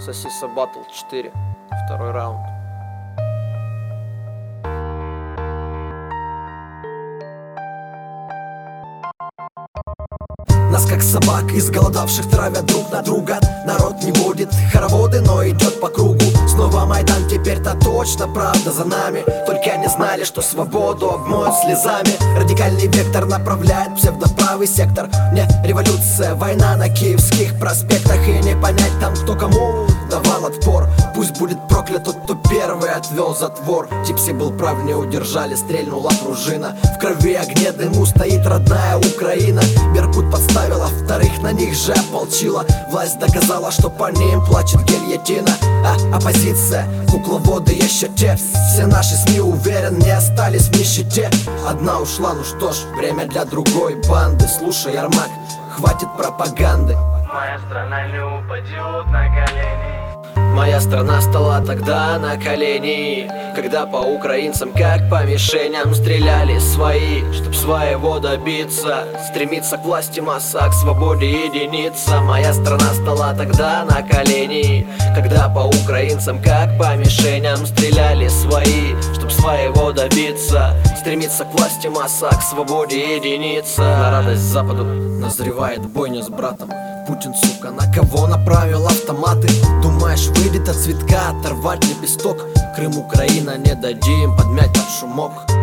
Сосиса Батл 4. Второй раунд. Нас как собак изголодавших травят друг на друга. Народ не водит хороводы, но идет по кругу. Снова Майдан, теперь-то точно правда за нами. Только не знали, что свободу обмоют слезами. Радикальный вектор направляет псевдоправый сектор. Не революция, война на киевских проспектах. И не понять там, кто кому давал отпор. Пусть будет проклят тот, кто первый отвел затвор. Типси был прав, не удержали, стрельнула пружина. В крови огне дыму стоит родная Украина. Беркут подставила, вторых на них же ополчила. Власть доказала, что по ним плачет гильотина. А оппозиция, кукловоды еще те. Все наши СМИ, уверен, не остались в нищете. Одна ушла, ну что ж, время для другой банды. Слушай, Ярмак, хватит пропаганды. Моя страна не упадет на колени. Моя страна стала тогда на колени, когда по украинцам как по мишеням стреляли свои, чтоб своего добиться. Стремиться к власти масса, к свободе единица. Моя страна стала тогда на колени, когда по украинцам как по мишеням стреляли свои, чтоб своего добиться. Стремиться к власти масса, к свободе единица. На радость Западу назревает бойня с братом. Путин, сука, на кого направил автоматы? Думаешь, выйдет от цветка оторвать лепесток? Крым, Украина, не дадим подмять под шумок.